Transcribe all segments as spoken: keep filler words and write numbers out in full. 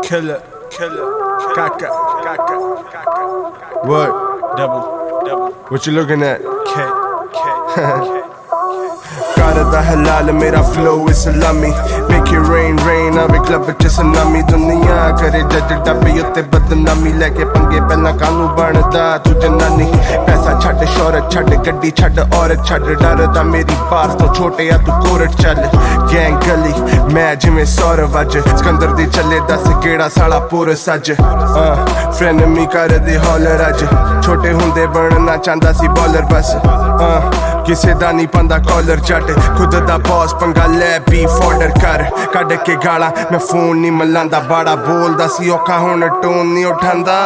Killer, killer, Kaka, Kaka, Kaka. What? Double, double. What you looking at? K, K, K. करदा हलाल मेरा flow is सलामी make it rain rain आवे club च tsunami दुनिया करे जज डब्बे उत्ते बदनामी लेके पंगे पहला कानू बनदा तू जनानी पैसा छड्ड शोहरत छड्ड गड्डी छड्ड औरत छड्ड डरदा मेरी पास तो छोटे आ तू कोरट चल गैंग गली मैं जिवें सौरव अज सिकंदर दी चले दस केड़ा साला पुरस अज फ्रेंड मी कर दे हॉलर अज छोटे हुंदे बनना चाहंदा सी बॉलर बस किसे दा नहीं पांदा कॉलर जट खुद दा बॉस पंगा ले बी फॉर्डर कर कड के गाला मैं फोन नहीं मलांदा बाड़ा बोलदा सी औखा हुण टोन नहीं उठांदा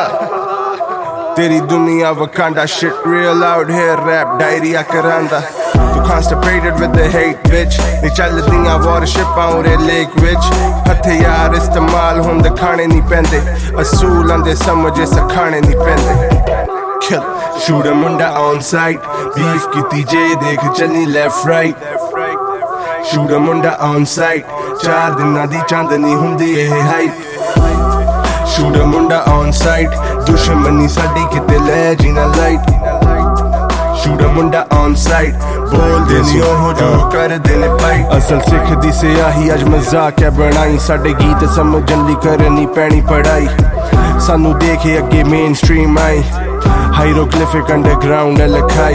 तेरी दुनिया Wakanda shit real out here rap diarrhoea करांदा तू constipated with the hate bitch नी चलदियां वारशिपां उरे लेक विच हथियार इस्तेमाल हुंदे खाने नहीं पैंदे असूल आंदे समझे सखाने नहीं पैंदे Kill, shoot a munda on sight beef कीती जे देख चलनी left right shoot a munda on sight चार दिनां दी चांदनी हुंदी एह hype shoot a munda on sight दुश्मनी साडी किते ले जीना light shoot a munda on sight बोल देनी ओह जो कर देने fight असल सिख दी सियाही अज मजाक है बनाई साडे गीत समझन ली करनी पैनी पढ़ाई सानू देखे अगे मेन स्ट्रीम आई हायरोग्लिफिक अंडरग्राउंड लखाई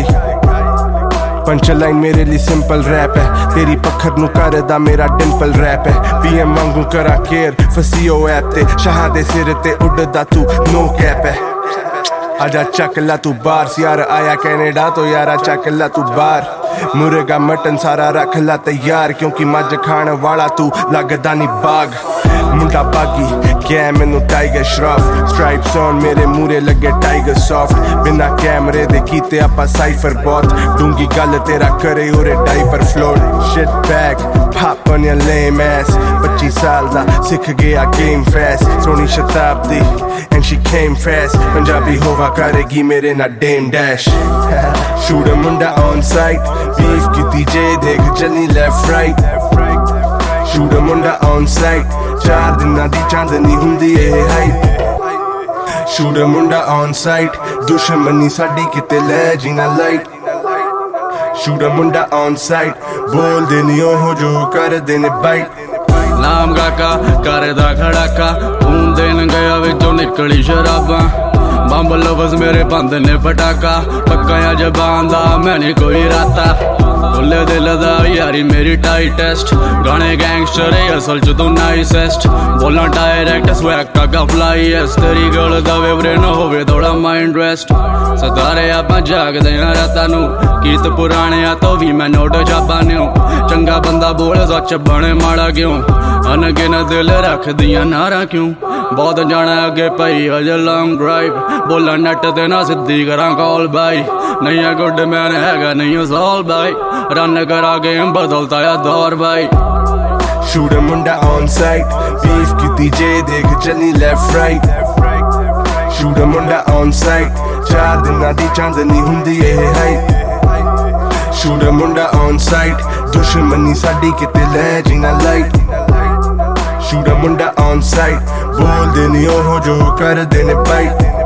पंच लाइन मेरे लिए सिंपल रैप है तेरी पत्थर नु करदा मेरा डिंपल रैप है पीएम वांगू करा केयर फसीओ ऐप ते शहादे सिर ते उड़दा तू नो कैप है आजा चक ला तू बार यार आया कनाडा तो यारा चक ला तू बार मुर्गा मटन सारा रख ला तैयार क्योंकि मज खान वाला तू लगदा नहीं बाग मुंडा बागी क्या मैनू टाइगर श्रॉफ स्ट्राइप्स ऑन मेरे मूरे लगे टाइगर सॉफ्ट बिना कैमरे दे कीते आपा साइफर बॉट डूंगी गल तेरा करे उरे diaper float shit bag pop on your lame ass पच्चीस साल दा सिख गया गेम fast सोनी शताब्दी and she came fast Punjabi होवा करेगी मेरे ना डेम डैश shoot a मुंडा on sight beef कीती जे देख चलनी left right shoot a मुंडा on sight चार दिनां दी चांदनी हुंदी एह hype shoot a मुंडा on sight दुश्मनी साडी किते ले जीना light shoot a मुंडा on sight बोल देनी ओह जो कर देने bite नाम काका करदा खड़ाका खून देन गया विचों निकली शराबां बंब लफ्ज़ मेरे बंद ने पटाका पक्का जबान दा मैं नहीं कोई राता खुले दिल दा यारी मेरी टाइटेस्ट गाने गैंगस्टर असल च तू नाइसेस्ट बोलना डायरेक्ट स्वैग का फ्लाईएस्ट तेरी गल दा वेवरे न होवे थोड़ा माइंड रेस्ट सतारे आपां जागदे आ रातां नूं गीत पुराने आ तो भी मैं नोट छापां न्यू चंगा बंदा बोल सच बने माड़ा क्यों अनगिन दिल रख दियां नारा क्यों बहुत जाना अगे पई अजे लॉन्ग ड्राइव बोला नट ते ना सिद्धी करा कॉल बाई नहीं है गुड मैन हैगा नहीं सॉल बाई रन करा गेम बदलता है दौर भाई shoot a मुंडा on sight beef कीती जे देख चलनी left right shoot a मुंडा on sight चार दिनां दी चांदनी हुंदी एह hype shoot a मुंडा on sight दुश्मनी साडी किते ले जीना light shoot a मुंडा on sight बोल देनी ओह जो कर देने bite